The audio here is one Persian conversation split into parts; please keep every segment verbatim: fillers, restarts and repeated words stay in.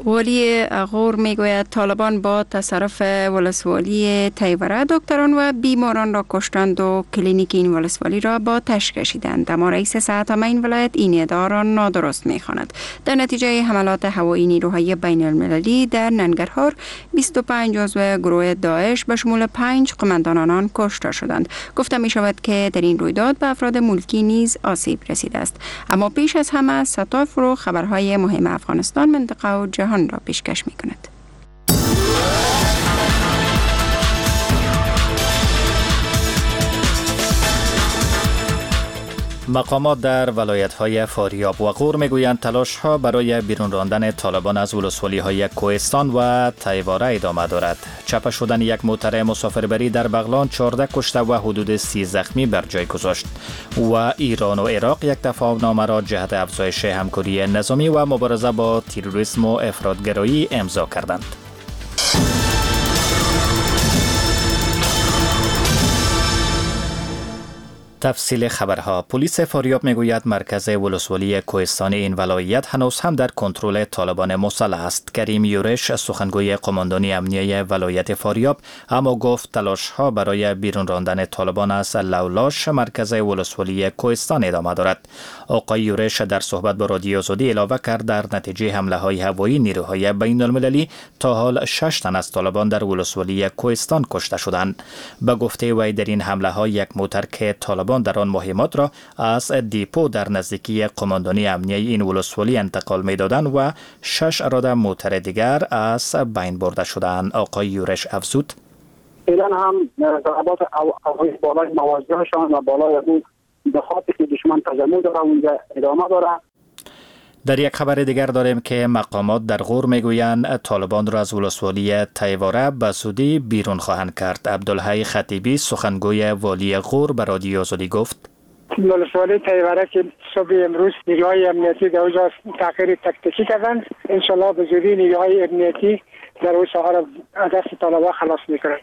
ولی غور میگوید طالبان با تصرف ولسوالی تیوره دکتران و بیماران را کشتند و کلینیک این ولسوالی را با تش کشیدند. اما رئیس صحت‌عامه این ولایت این ادعا را نادرست می‌خواند. در نتیجه حملات هوایی نیروهای بین المللی در ننگرهار بیست و پنج عضو گروه داعش به شمول پنج قماندان آنان کشته شدند. گفته می شود که در این رویداد به افراد ملکی نیز آسیب رسیده است. اما پیش از همه ستا فرو خبرهای مهم افغانستان، منطقه و جهان را پیشکش می کند. مقامات در ولایت‌های فاریاب و غور میگویند تلاش‌ها برای بیرون راندن طالبان از ولسوالی‌های کوهستان و تیواره ادامه دارد. چاپ شدن یک موتر مسافربری در بغلان چهارده کشته و حدود سی زخمی بر جای گذاشت و ایران و عراق یک تفاهم‌نامه را جهت افزایش همکاری نظامی و مبارزه با تروریسم و افراطگرایی امضا کردند. تفصیل خبرها. پلیس فاریاب میگوید مرکز ولسوالی کوهستان این ولایت هنوز هم در کنترل طالبان مسلح است. کریم یورش سخنگوی قماندانی امنیه ولایت فاریاب اما گفت تلاش ها برای بیرون راندن طالبان از لولاش مرکز ولسوالی کوهستان ادامه دارد. آقای یورش در صحبت با رادیو آزادی علاوه کرد در نتیجه حمله های هوایی نیروهای بین المللی تا حال شش تن از طالبان در ولسوالی کوهستان کشته شدند. به گفته وی در این حمله ها یک موتر که طالبان در آن مهمات را از دیپو در نزدیکی قماندانی امنیه این ولسوالی انتقال می‌دادند و شش اراده موتر دیگر از بین برده شدند. آقای یورش افزود: فعلا هم ضربات هوایی بالای مواجهشان و بالای اون بخاطر که دشمن تجمع داره اونجا ادامه داره. در یک خبر دیگر داریم که مقامات در غور میگویند طالبان را از ولسوالی تیواره به زودی بیرون خواهند کرد. عبدالحی خطیبی سخنگوی والی غور به رادیو آزادی گفت: ولسوالی تیواره که صبح امروز نیروهای امنیتی در اونجا تغییر تکتیکی کردند، انشالله به زودی نیروهای امنیتی در اون ساحه را از دست طالبان خلاص میکنند.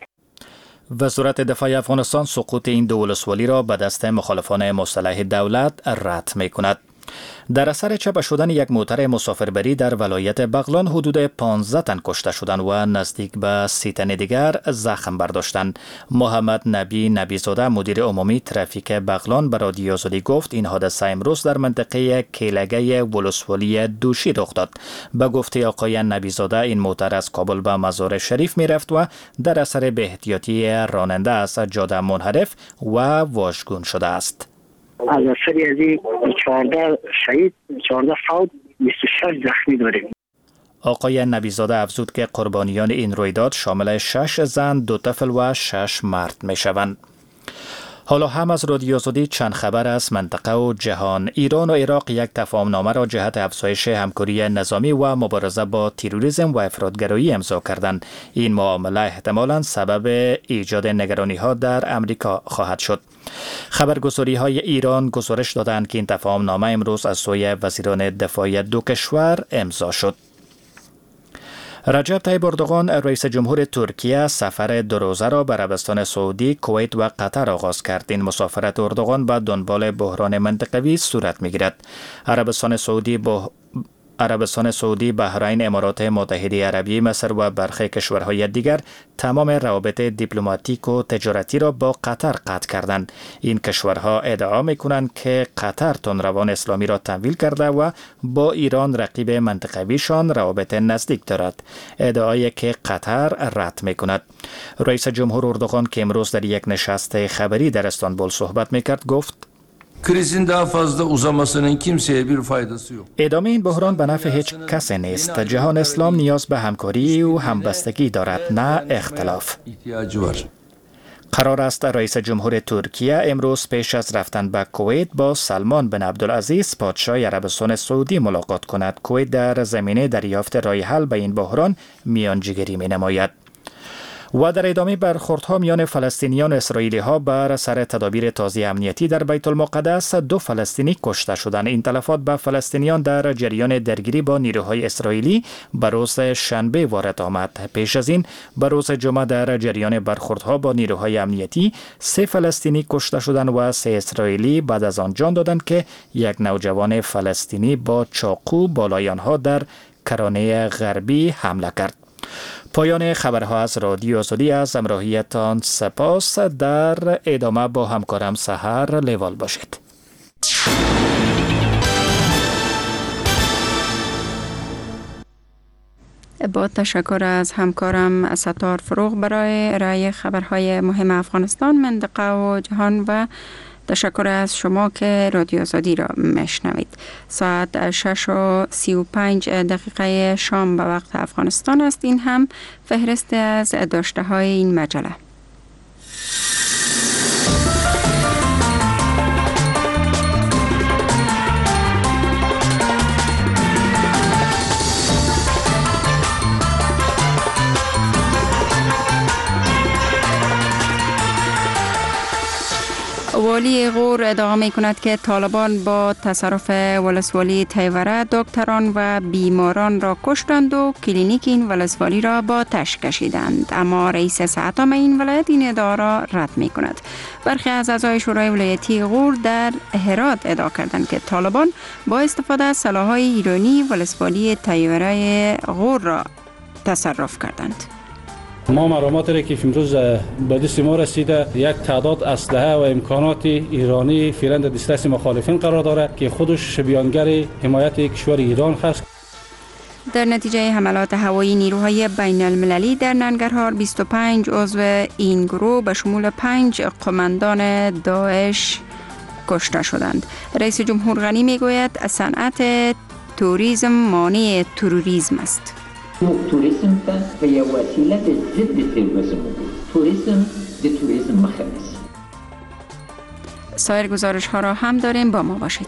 وزارت دفاع افغانستان سقوط این دو ولسوالی را به دست مخالفان مسلح دولت رد میکند. در اثر چاپ شدن یک موتر مسافربری در ولایت بغلان حدود پانزده تن کشته شدند و نزدیک به سی تن دیگر زخم برداشتند. محمد نبی نبیزاده مدیر عمومی ترافیک بغلان به رادیو آزادی گفت این حادثه امروز در منطقه کیلگه ولسوالی دوشی رخ داد. به گفته آقای نبیزاده این موتر از کابل به مزار شریف می رفت و در اثر بی‌احتیاطی راننده از جاده منحرف و واژگون شده است. از سری از این چهارده شهید، چهارده فوت، بیست و شش زخمی داریم. آقای نبیزاده افزود که قربانیان این رویداد شامل شش زن، دو طفل و شش مرد می شوند. حالا هم از رادیو آزادی چند خبر از منطقه و جهان. ایران و عراق یک تفاهمنامه را جهت افزایش همکاری نظامی و مبارزه با تروریسم و افراطگرایی امضا کردند. این معامله احتمالاً سبب ایجاد نگرانی ها در امریکا خواهد شد. خبرگزاری های ایران گزارش دادند که این تفاهمنامه امروز از سوی وزیران دفاع دو کشور امضا شد. رجب طیب اردوغان رئیس جمهور ترکیه سفر دو روزه را به عربستان سعودی، کویت و قطر آغاز کرد. این مسافرت اردوغان به دنبال بحران منطقوی صورت می‌گیرد. عربستان سعودی با عربستان سعودی، بحرین، امارات متحده عربی، مصر و برخی کشورهای دیگر تمام روابط دیپلماتیک و تجارتی را با قطر قطع کردند. این کشورها ادعا می‌کنند که قطر تندروان اسلامی را تمویل کرده و با ایران رقیب منطقویشان روابط نزدیک دارد. ادعایی که قطر رد می‌کند. رئیس جمهور اردوغان که امروز در یک نشست خبری در استانبول صحبت می‌کرد گفت: Krizin daha fazla uzamasının kimseye bir faydası yok. ادامه این بحران به نفع هیچ کس نیست. جهان اسلام نیاز به همکاری و همبستگی دارد، نه اختلاف. قرار است رئیس جمهور ترکیه امروز پیش از رفتن به کویت با سلمان بن عبدالعزیز پادشاه عربستان سعودی ملاقات کند. کویت در زمینه دریافت راه حل به این بحران میانجیگری می‌نماید. و در ادامه برخوردها میان فلسطینیان و اسرائیلی ها بر سر تدابیر تازه امنیتی در بیت المقدس دو فلسطینی کشته شدند. این تلفات به فلسطینیان در جریان درگیری با نیروهای اسرائیلی به روز شنبه وارد آمد. پیش از این به روز جمعه در جریان برخوردها با نیروهای امنیتی سه فلسطینی کشته شدند و سه اسرائیلی بعد از آن جان دادند که یک نوجوان فلسطینی با چاقو بالای آنها در کرانه غربی حمله کرد. پایان خبرها از رادیو آزادی. از همراهیتان سپاس. در ادامه با همکارم سحر لیوال باشید. با تشکر از همکارم ستار فروغ برای ارائه خبرهای مهم افغانستان، منطقه و جهان و تشکر از شما که رادیو آزادی را میشنوید. ساعت شش و سی و پنج دقیقه شام به وقت افغانستان است. این هم فهرست از داشته های این مجله. والی غور ادعا می کند که طالبان با تصرف ولسوالی تیوره دکتران و بیماران را کشتند و کلینیک این ولسوالی را با آتش کشیدند، اما رئیس سحاتام این ولایت این ادعا را رد می کند. برخی از اعضای شورای ولایتی غور در هرات ادعا کردند که طالبان با استفاده از سلاح‌های ایرانی ولسوالی تیوره غور را تصرف کردند. ما معلومات را که امروز به دست ما رسیده، یک تعداد اسلحه و امکانات ایرانی فعلا در دسترس مخالفین قرار دارد که خودش بیانگر حمایت کشور ایران هست. در نتیجه حملات هوایی نیروهای بین المللی در ننگرهار بیست و پنج عضو این گروه به شمول پنج قماندان داعش کشته شدند. رئیس جمهور غنی میگوید صنعت توریسم مانع تروریسم است. توریسم و یا وسیله ضد تروریسم بود. توریسم د توریسم مخه است. سایر گزارش ها را هم داریم، با ما باشید.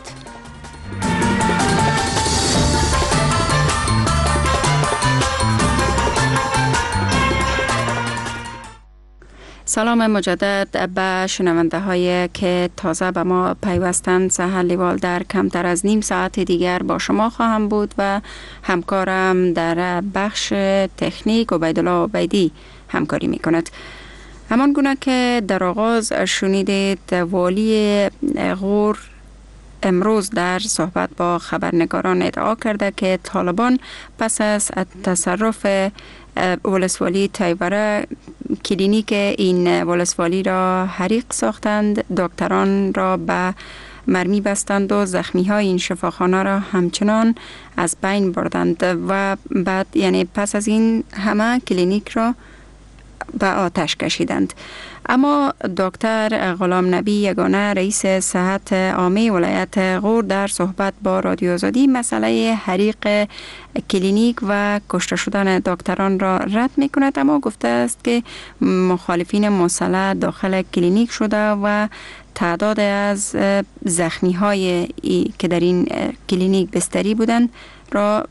سلام مجدد به شنونده هایی که تازه به ما پیوستند. سحر لیوال در کمتر از نیم ساعت دیگر با شما خواهم بود و همکارم در بخش تکنیک عبیدالله عبیدی همکاری می کند. همان گونه که در آغاز شنیدید، والی غور امروز در صحبت با خبرنگاران ادعا کرده که طالبان پس از تصرف ولسوالی تیوره کلینیک این ولسوالی را حریق ساختند، دکتران را به مرمی بستند و زخمی های این شفاخانه را همچنان از بین بردند و بعد یعنی پس از این همه کلینیک را به آتش کشیدند. اما دکتر غلام نبی یگانه رئیس صحت عامه ولایت غور در صحبت با رادیو آزادی مسئله حریق کلینیک و کشته شدن دکتران را رد می کند، اما گفته است که مخالفین مسلح داخل کلینیک شده و تعداد از زخمی های که در این کلینیک بستری بودند را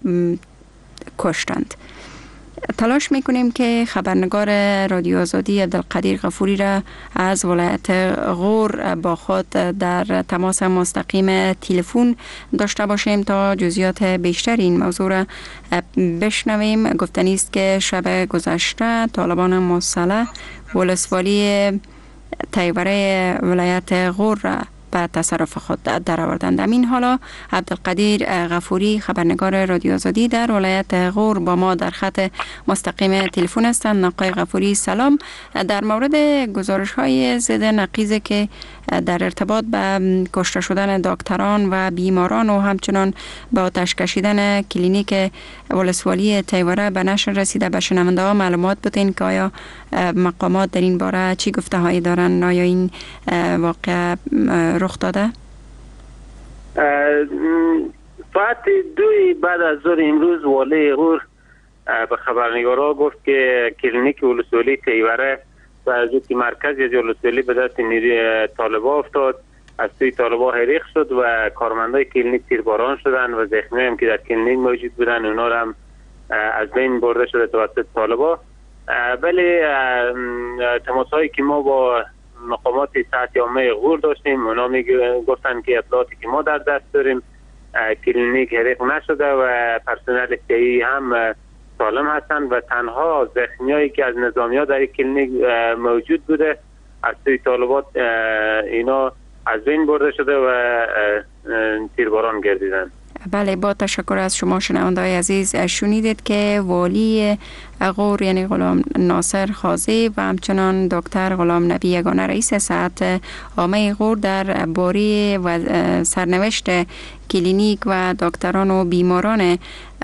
کشتند. تلاش میکنیم که خبرنگار رادیو آزادی عبدالقدیر غفوری را از ولایت غور با خود در تماس مستقیم تلفن داشته باشیم تا جزئیات بیشتر این موضوع را بشنویم. گفتنی است که شب گذشته طالبان مسلح ولسوالی تیوره ولایت غور را به تصرف خود درآوردند. همین حالا عبدالقدیر غفوری خبرنگار رادیو آزادی در ولایت غور با ما در خط مستقیم تلفن هستند. آقای غفوری سلام. در مورد گزارش های ضد نقیض که در ارتباط به کشته شدن دکتران و بیماران و همچنان به آتش کشیدن کلینیک ولسوالی تیوره به نشر رسیده، به شنونده ها معلومات بدین که آیا مقامات در این باره چی گفته هایی دارن؟ آیا این واقع رخ داده؟ ساعت دوی بعد از ظهر امروز والی غور به خبرنگارا گفت که کلینیک ولسوالی تیوره و از که مرکز یا ولسوالی به دست نیروی طالبا افتاد، از سوی طالبا حریق شد و کارمندای کلینیک تیرباران شدن و زخمی هم که در کلینیک موجود بودن اونا را هم از بین برده شده توسط طالبا. ولی تماس هایی که ما با مقامات صحت عامه غور داشتیم، اونا میگفتن که اطلاعاتی که ما در دست داریم کلینیک حریق نشده و پرسنل صحی هم سالم هستند و تنها زخمیایی که از نظامی‌ها در کلینیک موجود بوده از سوی طالبات اینا از بین برده شده و تیرباران گردیدن. بله، با تشکر از شما شنونده‌های عزیز. شنیدید که والی غور یعنی غلام ناصر خازی و همچنان دکتر غلام نبی یگانه رئیس صحت عامه غور در باره و سرنوشت کلینیک و دکتران و بیماران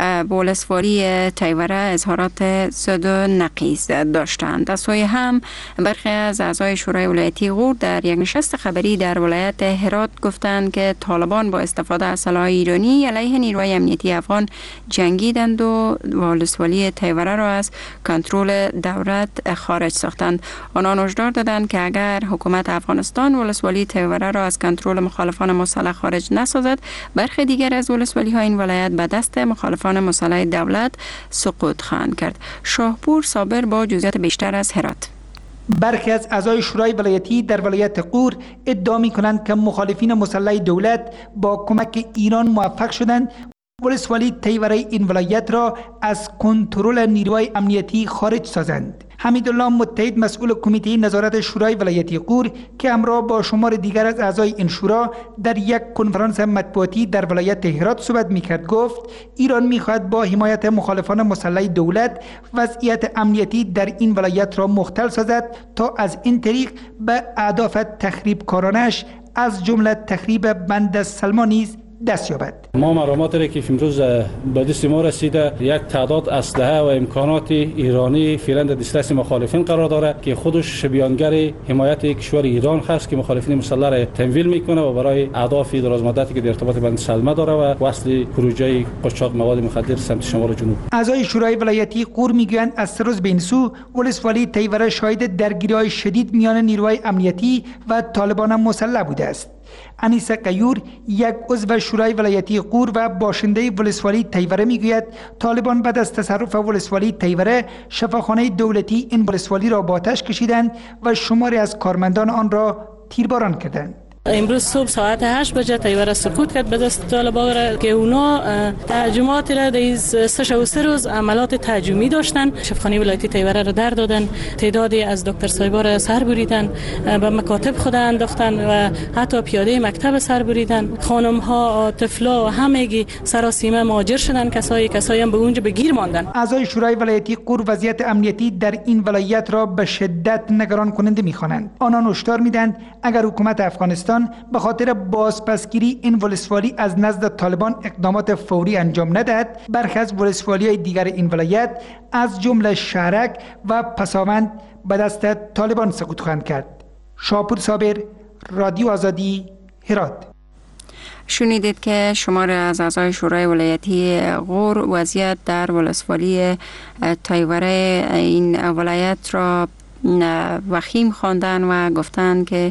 ولسوالی تیوره اظهارات زد و نقیض داشتند. از سوی هم برخی از اعضای شورای ولایتی غور در یک نشست خبری در ولایت هرات گفتند که طالبان با استفاده از سلاح ایرانی علیه نیروهای امنیتی افغان جنگیدند و ولسوالی تیوره را از کنترل دولت خارج ساختند. آنان هشدار دادند که اگر حکومت افغانستان ولسوالی تیوره را از کنترل مخالفان مسلح خارج نسازد، برخی دیگر از ولسوالی ها این ولایت به دست مخالفان مسلح دولت سقوط خواهند کرد. شاهپور صابر با جزئیات بیشتر از هرات. برخی از اعضای شورای ولایتی در ولایت غور ادعا می‌کنند که مخالفین مسلح دولت با کمک ایران موفق شدند ولسوالی تیوره این ولایت را از کنترل نیروهای امنیتی خارج سازند. حمیدالله متحد مسئول کمیته نظارت شورای ولایتی غور که همراه با شمار دیگر از اعضای این شورا در یک کنفرانس مطبوعاتی در ولایت هرات صحبت می‌کرد گفت ایران می‌خواهد با حمایت مخالفان مسلح دولت وضعیت امنیتی در این ولایت را مختل سازد تا از این طریق به اهداف تخریب کارانش از جمله تخریب بند سلمان نیز دست یابد. ما معلوماتی را که امروز به دست ما رسیده یک تعداد اسلحه و امکانات ایرانی فعلا در دسترس مخالفین قرار دارد که خودش بیانگر حمایت کشور ایران هست که مخالفین مسلح را تمویل میکنه و برای اهداف درازمدتی که در ارتباط بند سلمه داره و وصل پروژه قاچاق مواد مخدر سمت شمال جنوب. اعضای شورای ولایتی غور میگویند از سه روز به این سو ولسوالی تیوره شاهد درگیری‌های شدید میان نیروهای امنیتی و طالبان مسلح بوده است. انیسه قیور یک عضو شورای ولایتی غور و باشنده ولسوالی تیوره میگوید طالبان بعد از تصرف ولسوالی تیوره شفاخانه دولتی این ولسوالی را با آتش کشیدند و شماری از کارمندان آن را تیرباران کردند. امروز صبح ساعت هشت بجه تیوره سقوط کرد به دست طالبان را که اونا تهاجمات را در سه و سه روز عملات تهاجمی داشتن. شفاخانه ولایتی تیوره را در دادن، تعدادی از دکتر صاحبا را سر بریدن، به مکاتب خود انداختن و حتی پیاده مکتب سر بریدن. خانم ها، طفلا و همگی سراسیمه مهاجر شدن، کسایی کسایی هم به اونجا به گیر ماندن. اعضای شورای ولایتی غور وضعیت امنیتی در این ولایت را به شدت نگران کننده می‌خوانند. آنان هشدار میدند اگر حکومت افغانستان به خاطر بازپسگیری این ولسوالی از نزد طالبان اقدامات فوری انجام ندهد، برخی از ولسوالی‌های دیگر این ولایت از جمله شهرک و پساوند به دست طالبان سقوط خواهند کرد. شاپور صابر، رادیو آزادی، هرات. شنیدید که شمار از اعضای شورای ولایتی غور وضعیت در ولسوالی تیوره این ولایت را وخیم خواندند و گفتند که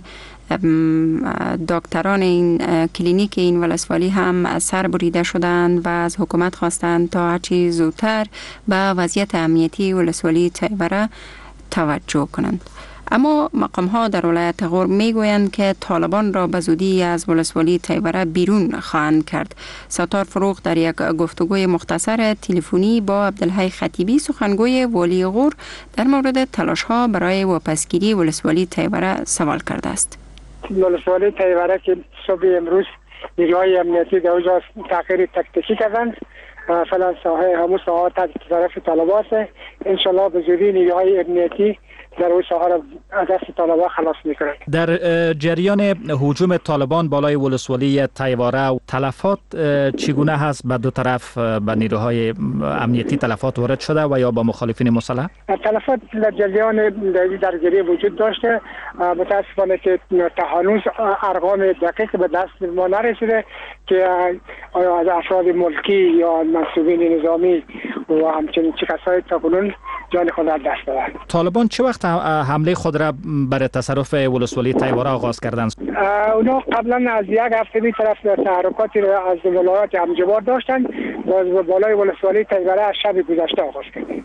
دکتران این کلینیک این ولسوالی هم سر بریده شدند و از حکومت خواستند تا هرچی زودتر به وضعیت امنیتی ولسوالی تیوره توجه کنند. اما مقام ها در ولایت غور میگویند که طالبان را به زودی از ولسوالی تیوره بیرون خواهند کرد. ستار فروغ در یک گفتگوی مختصر تلفنی با عبدالحی خطیبی سخنگوی والی غور در مورد تلاش ها برای واپسگیری ولسوالی تیوره سوال کرده است. ولسوالی تیوره که صبح امروز نیروهای امنیتی در اونجا تغییر تکتیکی کردند، فعلا ساحه همون ساحه تحت طرف طالبان است. انشالله به زودی نیروهای امنیتی در اون ساحه را از دست طالبان خلاص میکنند. در جریان هجوم طالبان بالای ولسوالی تیوره تلفات چگونه هست؟ به دو طرف به نیروهای امنیتی تلفات وارد شده و یا با مخالفین مسلح؟ تلفات در جریان درگیری وجود داشته، متاسفانه که تا هنوز ارقام دقیق به دست ما نرسیده که آیا از افراد ملکی یا منصوبین نظامی و همچنین چه کسایی تا کنون جان خود را دست دادند. طالبان چه وقت حمله خود را برای تصرف ولسوالی تیوره آغاز کردند؟ اونا قبلا از یک هفته بی طرف تحرکاتی را از ولایت همجوار داشتند و بالای ولسوالی تیوره از شب گذشته آغاز کردند.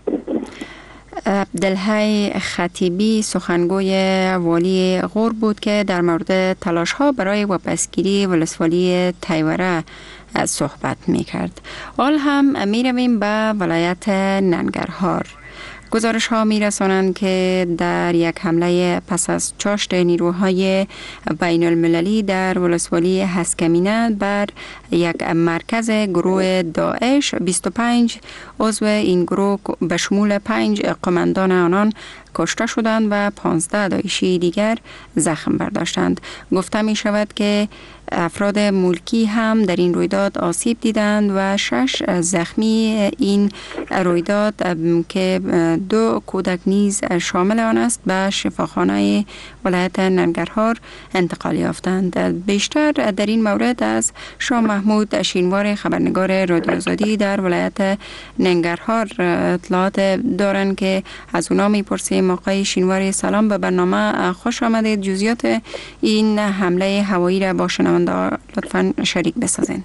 عبدالحی خطیبی سخنگوی والی غور بود که در مورد تلاش ها برای واپسگیری ولسوالی تیوره صحبت می کرد. حال هم می رویم به ولایت ننگرهار. گزارش ها می رسانند که در یک حمله پس از چاشت نیروهای بین المللی در ولسوالی هسکمینه بر یک مرکز گروه داعش بیست و پنج عضو این گروه به شمول پنج قماندان آنان کشته شدند و پانزده داعشی دیگر زخم برداشتند. گفته می شود که افراد ملکی هم در این رویداد آسیب دیدند و شش زخمی این رویداد که دو کودک نیز شامل آن است به شفاخانه ولایت ننگرهار انتقال یافتند. بیشتر در این مورد از شاه محمود شینوار خبرنگار رادیو آزادی در ولایت ننگرهار اطلاعات دارند که از اونا میپرسیم. آقای شینوار سلام، به برنامه خوش آمدید. جزئیات این حمله هوایی را با شنونده لطفاً شریک بسازین.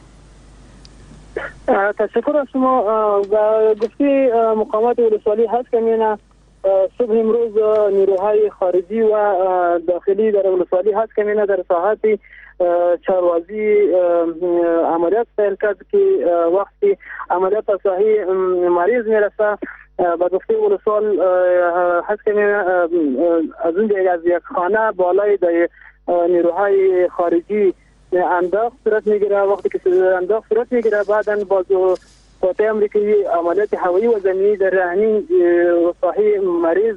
تشکر از شما. و گفتی مقامات ولسوالی هسکمینه صبح امروز نیروهای خارجی و داخلی در ولسوالی هسکمینه در ساحت چاروازی عملیات فعال کرد که وقتی عملیات به ساحه مریض میرسه با گفته ولسوال هسکمینه از اونجا از یک خانه بالای در نیروهای خارجی انداخت صورت میگیره. وقتی که انداخت صورت میگیره بعداً باز قوات امریکایی عملیات هوایی و زمینی در رهنین ساحه مریض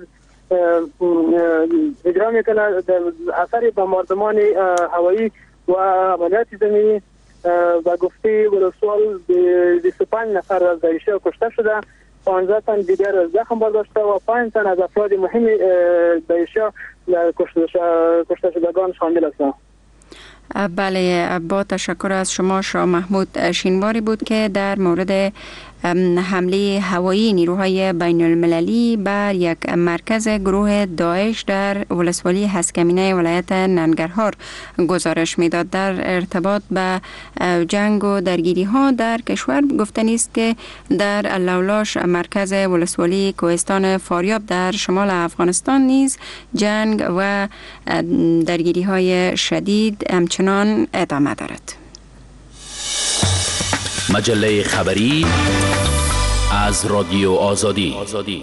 اجرا میکنه. در اثر بمباردمان هوایی و عملیات زمینی و گفته ولسوال بیست و پنج نفر از داعشی کشته شده، پانزده تن دیگر زخم برداشته و پنج تن از افراد مهم داعشی کشته شدگان شامل هستند. بله، با تشکر از شما. شاه محمود شینواری بود که در مورد حمله هوایی نیروهای بین المللی بر یک مرکز گروه داعش در ولسوالی هسکمینه ولایت ننگرهار گزارش میداد. در ارتباط به جنگ و درگیری ها در کشور گفتنی است که در اللولاش مرکز ولسوالی کوهستان فاریاب در شمال افغانستان نیز جنگ و درگیری های شدید همچنان ادامه دارد. مجله خبری از رادیو آزادی.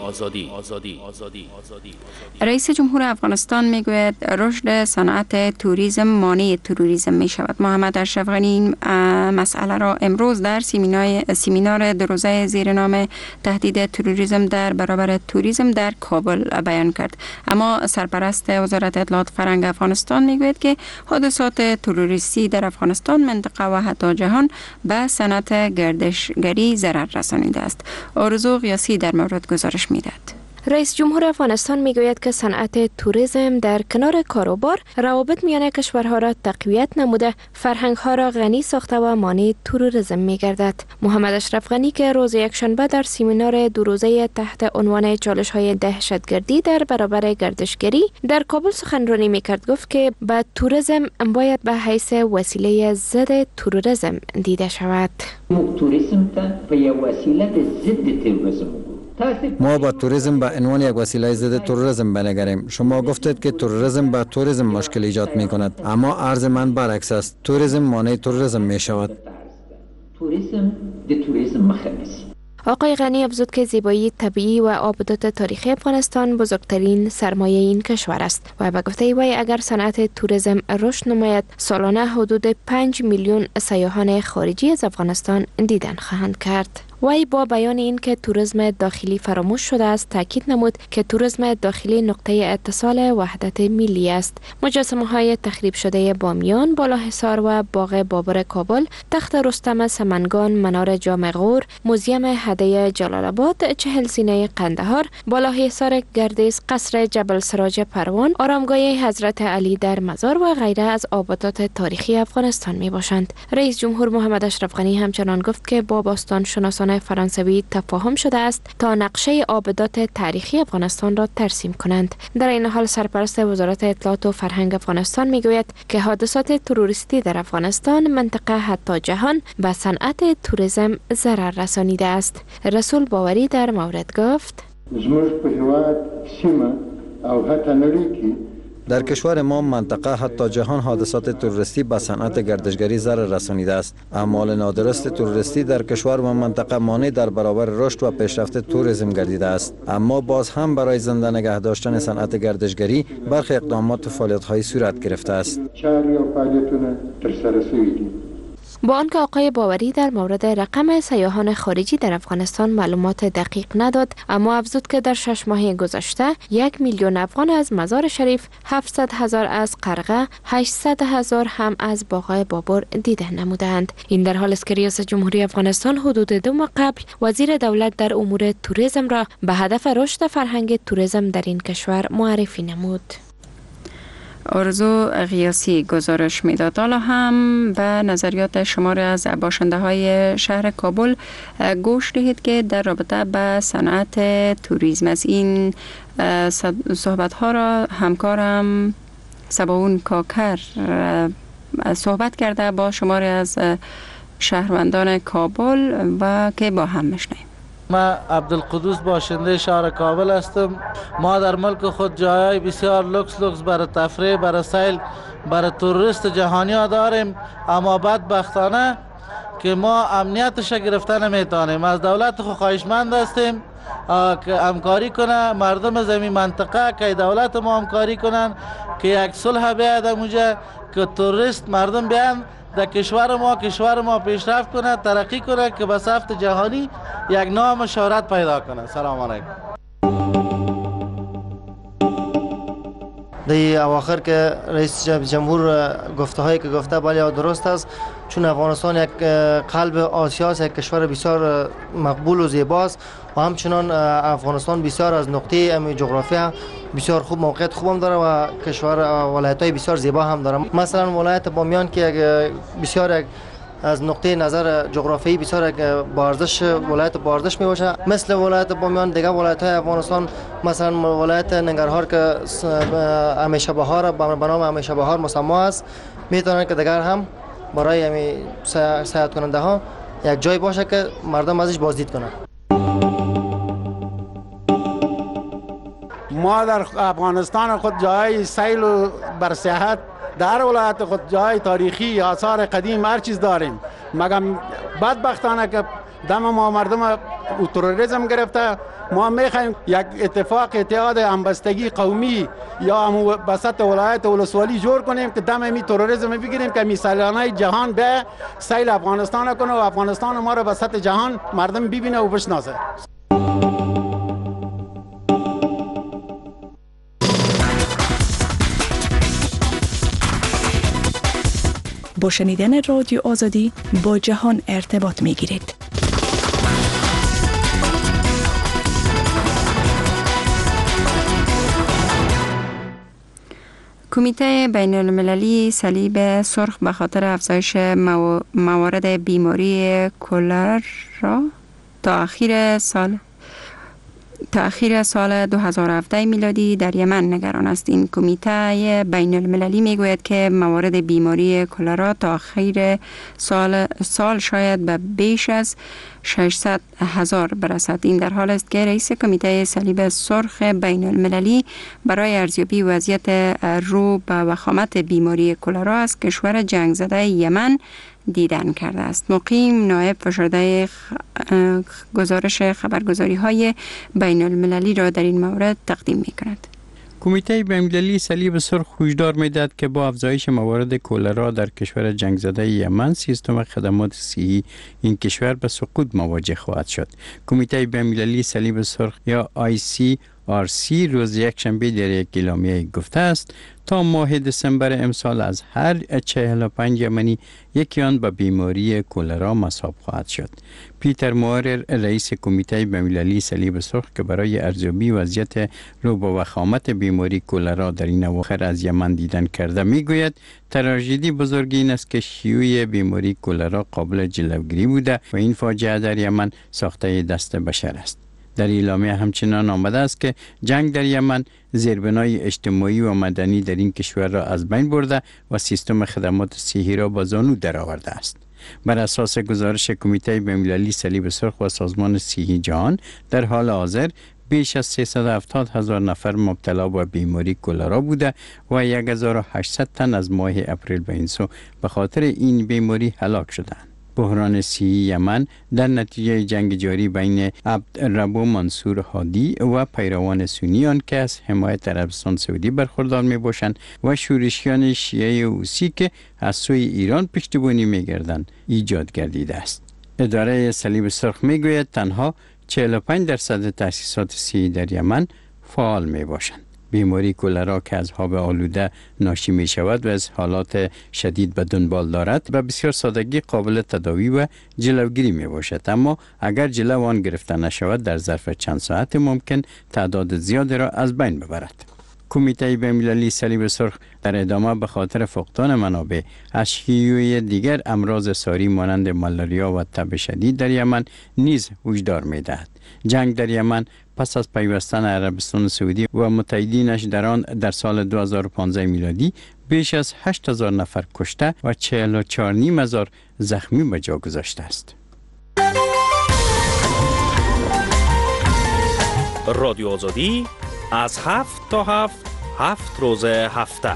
رئیس جمهور افغانستان میگوید رشد صنعت توریسم مانع تروریسم می شود. محمد اشرف غنی این مسئله را امروز در سمینار دو روزه زیر نام تهدید تروریسم در برابر توریسم در کابل بیان کرد. اما سرپرست وزارت اطلاعات فرهنگ افغانستان میگوید که حادثات تروریستی در افغانستان، منطقه و حتی جهان به صنعت گردشگری ضرر رسانیده است. آرزو قیاسی در مورد گزارش میداد. رئیس جمهور افغانستان میگوید که صنعت توریسم در کنار کاروبار روابط میان کشورها را تقویت نموده، فرهنگها را غنی ساخته و مانع تروریسم میگردد. محمد اشرف غنی که روز یکشنبه در سمینار دو روزه تحت عنوان چالش های دهشتگردی در برابر گردشگری در کابل سخنرانی میکرد، گفت که به توریسم باید به حیث وسیله ضد تروریسم دیده شود. توریسم تا به وسیله ضد تروریسم ما با توریسم به عنوان یک وسیله ضد تروریسم بنگریم. شما گفتید که تروریسم با توریسم مشکل ایجاد می کند، اما عرض من برعکس است. توریسم مانع تروریسم می شود. توریسم د توریسم مخه نیست. آقای غنی افزود که زیبایی طبیعی و آبادات تاریخی افغانستان بزرگترین سرمایه این کشور است و به گفته وی اگر صنعت توریسم رشد نماید سالانه حدود پنج میلیون سیاحان خارجی از افغانستان دیدن خواهند کرد. وی با بیان این که توریسم داخلی فراموش شده است تاکید نمود که توریسم داخلی نقطه اتصال وحدت ملی است. مجسمه های تخریب شده بامیان، بالاحصار و باغ بابر کابل، تخت رستم سمنگان، منار جام غور، موزیم هده جلال آباد، چهل سینه قندهار، بالاحصار گردیز، قصر جبل سراج پروان، آرامگاه حضرت علی در مزار و غیره از آبادات تاریخی افغانستان می باشند. رئیس جمهور محمد اشرف غنی همچنان گفت که با باستان شناسان فرانسوی تفاهم شده است تا نقشه آبادات تاریخی افغانستان را ترسیم کنند. در این حال سرپرست وزارت اطلاعات و فرهنگ افغانستان میگوید که حادثات تروریستی در افغانستان، منطقه حتی جهان به صنعت توریسم ضرر رسانیده است. رسول باوری در مورد گفت: زموږ په هیواد سیمه او حتی نړۍ کې در کشور ما منطقه حتی جهان حادثات تروریستی به صنعت گردشگری ضرر رسانیده است. اعمال نادرست تروریستی در کشور و منطقه مانع در برابر رشد و پیشرفت توریسم گردیده است. اما باز هم برای زنده نگه داشتن صنعت گردشگری برخی اقدامات و فعالیت‌های صورت گرفته است. با آنکه آقای باوری در مورد رقم سیاحان خارجی در افغانستان معلومات دقیق نداد، اما افزود که در شش ماه گذشته یک میلیون افغان از مزار شریف، هفتصد هزار از قرغه، هشتصد هزار هم از باغ بابر دیده نمودند. این در حالی است که ریاست جمهوری افغانستان حدود دو ماه قبل وزیر دولت در امور توریسم را به هدف رشد فرهنگ توریسم در این کشور معرفی نمود. آرزو غیاسی گزارش میداد. حالا هم به نظریات شمار از باشنده های شهر کابل گوش دهید که در رابطه به صنعت توریسم از این صحبت ها را همکارم سباون کاکر صحبت کرده با شمار از شهروندان کابل و که با هم میشنیم. من عبدالقدوس باشنده شهر کابل هستم. ما در ملک خود جایای بسیار لوکس لوکس برای تفریح، برای سیل، برای توریست جهانی ها داریم، اما بدبختانه که ما امنیتش گرفته نمیتونیم. از دولت خود خواهشمند هستیم که همکاری کنه، مردم زمین منطقه که دولت ما همکاری کنن که یک صلح بیاید اونجا که توریست مردم بیان در کشور ما کشور ما پیشرفت کنه، ترقی کنه که به صفت جهانی یک نام شهرت پیدا کنه. سلام علیکم. در اواخر که رئیس جمهور گفته هایی که گفته بله درست است، چون افغانستان یک قلب آسیا است، یک کشور بسیار مقبول و زیباست و همچنان افغانستان بسیار از نقطه امی جغرافیا بسیار خوب موقعیت خوبم داره و کشور ولایت های بسیار زیبا هم داره. مثلا ولایت بامیان که بسیار از نقطه نظر جغرافیایی بسیار با ارزش ولایت با ارزش میباشه، مثل ولایت بامیان دیگه ولایت های افغانستان، مثلا ولایت ننگرهار که همیشه بهار به نام همیشه بهار مسمى است، میتونن که دیگر هم برای همی سیاحت کننده ها یک جای باشه که مردم ازش بازدید کنن. ما در افغانستان خود جای سیل و بر سیاحت در ولایت خود جای تاریخی آثار قدیم هر چیز داریم، مگر بدبختانه که دم ما مردم تروریسم گرفته. ما میخوایم یک اتفاق اتحاد همبستگی قومی یا وسط ولایت ولسوالی جور کنیم که دم می تروریسم بگیریم که می سیلانای جهان به سیل افغانستان کنه و افغانستان ما رو وسط جهان مردم ببینه و بشناسه. با شنیدن رادیو آزادی با جهان ارتباط می گیرید. کمیته بین المللی صلیب سرخ به خاطر افزایش موارد بیماری کلرا تا اخیر سال تا اخیر سال دو هزار و هفده میلادی در یمن نگران است. این کمیته بین المللی میگوید که موارد بیماری کلرا تا اخیر سال سال شاید به بیش از ششصد هزار برسد. این در حال است که رئیس کمیته صلیب سرخ بین المللی برای ارزیابی وضعیت رو به وخامت بیماری کلرا از کشور جنگ زده یمن دیدن کرده است. مقیم نایب فشرده گزارش خبرگزاری های بین المللی را در این مورد تقدیم می کند. کمیته بین‌المللی صلیب سرخ هشدار می‌دهد که با افزایش موارد کلرا در کشور جنگ زده یمن، سیستم خدمات صحی این کشور به سقوط مواجه خواهد شد. کمیته بین‌المللی صلیب سرخ یا آی سی آر سی روز یک شنبه در یک اعلامیه گفته است تا ماه دسامبر امسال از هر چهل و پنج یمنی یکی آن به بیماری کلرا مصاب خواهد شد. پیتر مورر رئیس کمیته بین‌المللی صلیب سرخ که برای ارزیابی وضعیت رو به وخامت بیماری کلرا در این اواخر از یمن دیدن کرده میگوید تراژدی بزرگ این است که شیوع بیماری کلرا قابل جلوگیری بوده و این فاجعه در یمن ساخته دست بشر است. در اعلامیه همچنان آمده است که جنگ در یمن زیربنای اجتماعی و مدنی در این کشور را از بین برده و سیستم خدمات صحی را به زانو درآورده است. بر اساس گزارش کمیته بین‌المللی صلیب سرخ و سازمان صحی جهان در حال حاضر بیش از سیصد و هفتاد هزار نفر مبتلا به بیماری کولرا بوده و یک هزار و هشتصد تن از ماه اپریل به این سو به خاطر این بیماری هلاک شدند. بحران سیاسی یمن در نتیجه جنگ جاری بین عبدالرب منصور هادی و پیروان سنیان که از حمایت عربستان سعودی برخوردار می باشند و شورشیان شیعه حوثی که از سوی ایران پشتیبانی می گردند ایجاد گردیده است. اداره صلیب سرخ می گوید تنها چهل و پنج درصد تأسیسات سیاسی در یمن فعال می باشند. بیماری کولرا که از آب آلوده ناشی می شود و از حالات شدید به دنبال دارد و بسیار سادگی قابل تداوی و جلوگیری می باشد، اما اگر جلو آن گرفته نشود در ظرف چند ساعت ممکن تعداد زیادی را از بین ببرد. کمیته بین‌المللی صلیب سرخ در ادامه به خاطر فقدان منابع از شیوع دیگر امراض ساری مانند مالاریا و تب شدید در یمن نیز هشدار می دهد. جنگ در یمن پس از پیوستن عربستان سعودی و متحدینش در آن در سال دو هزار و پانزده میلادی بیش از هشت هزار نفر کشته و چهل و چهار و نیم هزار زخمی به جا گذاشته است. رادیو آزادی از هفت تا هفت هفت روز هفته.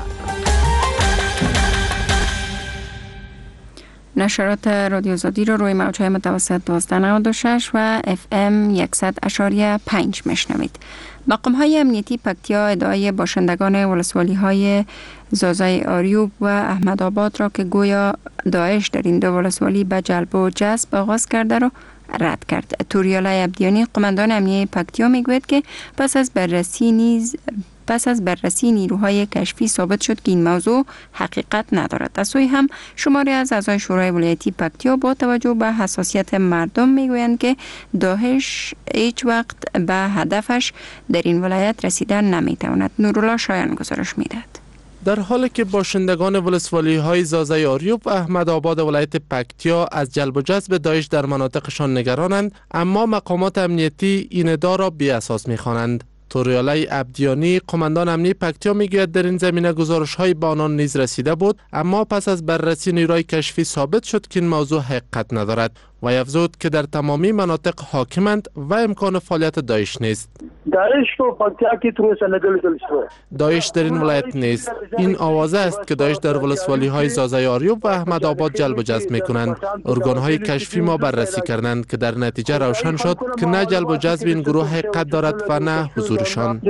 نشرات رادیو آزادی رو روی موج‌های متوسط دوازده نود و شش و اف ام صد اشاریه پنج میشنوید. مقام های امنیتی پکتیا ادعای باشندگان ولسوالی های زازای آریوب و احمد آباد را که گویا داعش در این دو ولسوالی به جلب و جذب آغاز کرده را رد کرد. توریالای عبدیانی قماندان امنیتی پکتیا میگوید که پس از بررسی نیز پس از بررسی نیروهای کشفی ثابت شد که این موضوع حقیقت ندارد. از سوی هم شماری از اعضای شورای ولایتی پکتیا با توجه به حساسیت مردم میگویند که داعش هیچ وقت به هدفش در این ولایت رسیدن نمیتواند. نورالله شایان گزارش میدهد. در حالی که باشندگان ولسوالی های زازای آریوب و احمد آباد ولایت پکتیا از جلب و جذب داعش در مناطقشان نگرانند، اما مقامات امنیتی این ادعا را بی اساس می‌خوانند. توریالای عبدیانی قماندان امنیتی پکتیا میگوید در این زمینه گزارش های به آنان نیز رسیده بود، اما پس از بررسی نیروی کشفی ثابت شد که این موضوع حقیقت ندارد و افزود که در تمامی مناطق حاکمند و امکان فعالیت داعش نیست. داعش کو پکتیا کی تروس نگل شو داعش در این ولایت نیست. این آوازه است که داعش در ولسوالی های زازای آریوب و احمد آباد جلب و جذب میکنند. ارگان های کشفی ما بررسی کردند که در نتیجه روشن شد که نه جلب و جذب این گروه حقیقت دارد و نه حضورشان.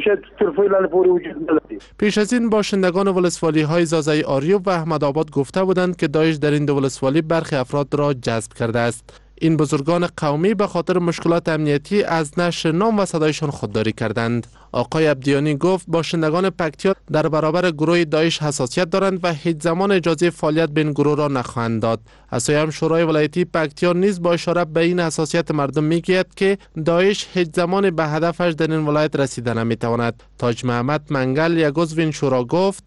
پیش از این باشندگان ولسوالی های زازای آریوب و احمد آباد گفته بودند که داعش در این دو ولسوالی برخی افراد را جذب کرده است. این بزرگان قومی به خاطر مشکلات امنیتی از نشر نام و صدایشان خودداری کردند. آقای عبدیانی گفت باشندگان پکتیا در برابر گروه داعش حساسیت دارند و هیچ زمان اجازه فعالیت به این گروه را نخواهند داد. از سوی هم شورای ولایتی پکتیا نیز با اشاره به این حساسیت مردم میگوید که داعش هیچ زمان به هدفش در این ولایت رسیده نمیتواند. تاج محمد منگل یک عضو این شورا گفت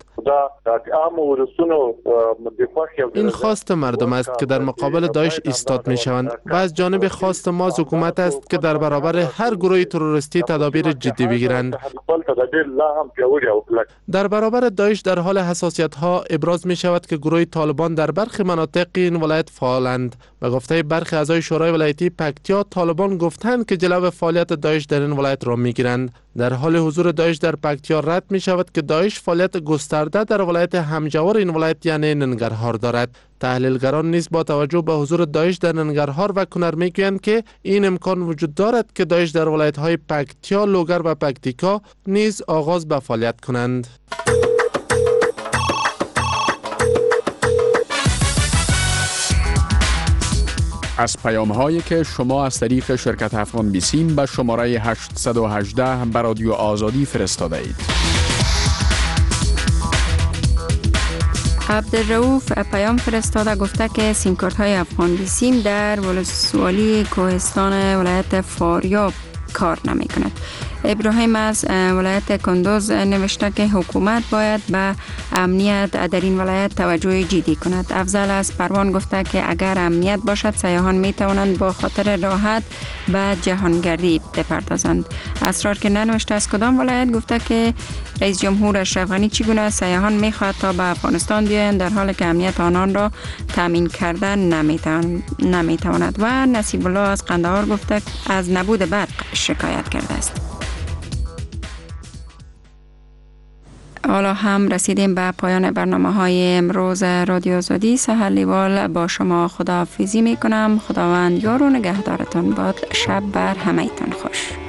این خواست مردم است که در مقابل داعش ایستاد می شوند و از جانب خواست ما از حکومت است که در برابر هر گروه تروریستی تدابیر جدی بگیرند. در برابر داعش در حال حساسیت ها ابراز می شود که گروه طالبان در برخی مناطق این ولایت فعالند. به گفته برخی اعضای شورای ولایتی پکتیا، طالبان گفتند که جلو فعالیت داعش در این ولایت را می گیرند. در حال حضور داعش در پکتیا رد می شود که داعش فعالیت گسترده در ولایت همجوار این ولایت یعنی ننگرهار دارد. تحلیلگران نیز با توجه به حضور داعش در ننگرهار و کنر می گویند که این امکان وجود دارد که داعش در ولایت های پکتیا، لوگر و پکتیکا نیز آغاز به فعالیت کنند. از پیام هایی که شما از طریق شرکت افغان بیسیم به شماره هشت یک هشت به رادیو آزادی فرستاده اید. عبدالرؤوف پیام فرستاده گفته که سیمکارت های افغان بیسیم در ولسوالی کوهستان ولایت فاریاب کار نمی کند. ابراهیم از ولایت کندوز نوشته که حکومت باید به امنیت در این ولایت توجه جدی کند. افضل از پروان گفته که اگر امنیت باشد سیاحان می توانند با خاطر راحت به جهانگردی بپردازند. اسرار که ننوشته از کدام ولایت گفته که رئیس جمهور اشرف غنی چگونه سیاحان می خواهد تا به افغانستان بیایند در حالی که امنیت آنان را تامین کردن نمی تواند. و نصیب الله از قندهار گفته از نبود برق شکایت کرده است. حالا هم رسیدیم به پایان برنامه های امروز رادیو آزادی. سحر لیوال با شما خداحافظی می کنم. خداوند یار و نگهدارتان باد. شب بر همه تان خوش.